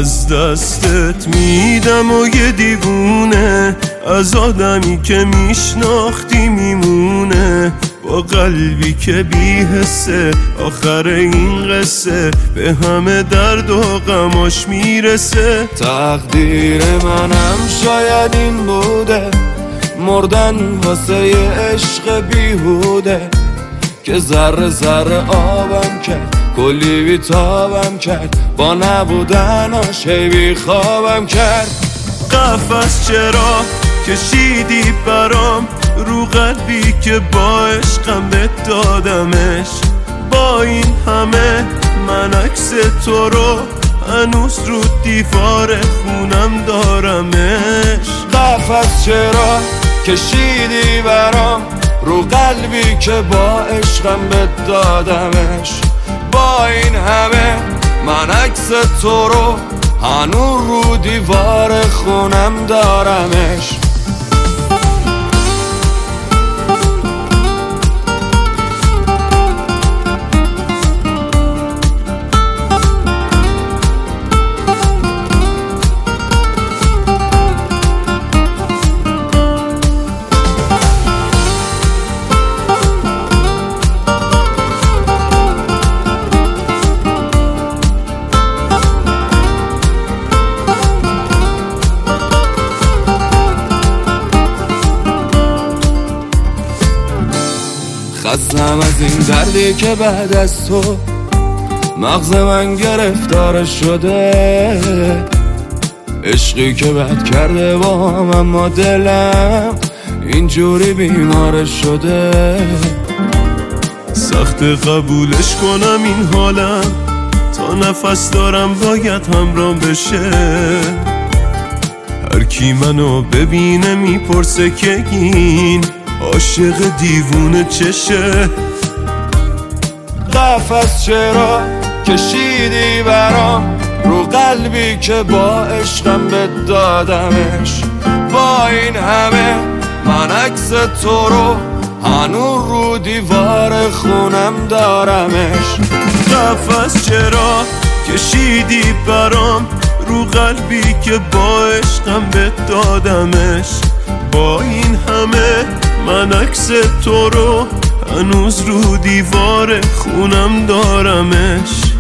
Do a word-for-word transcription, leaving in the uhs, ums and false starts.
از دستت میدم و یه دیوونه از آدمی که میشناختی میمونه، با قلبی که بی حسه آخر این قصه به همه درد و غماش میرسه. تقدیر منم شاید این بوده، مردن واسه عشق بیهوده که ذره ذره آبم کرد، کلی بیتابم کرد، با نبودناش هی بیخوابم کرد. قفس چرا کشیدی برام رو قلبی که با عشقم بهت دادمش، با این همه من عکس تو رو هنوز رو دیوار خونم دارمش. قفس چرا کشیدی برام رو قلبی که با عشقم بهت دادمش، با این همه من عکس تو رو هنوز رو دیوار خونم دارمش. خستم از این دردی که بعد از تو مغز من گرفتار شده، عشقی که بد کرده با هم اما دلم اینجوری بیمار شده. سخت قبولش کنم این حالم، تا نفس دارم باید همرام بشه. هر کی منو ببینه میپرسه که این عاشق دیوونه چشه. قفس چرا کشیدی برام رو قلبی که با عشقم بهت دادمش، با این همه من عکس تو رو هنوز رو دیوار خونم دارمش. قفس چرا کشیدی برام رو قلبی که با عشقم بهت دادمش، با این همه من عکس تو رو هنوز رو دیوار خونم دارمش.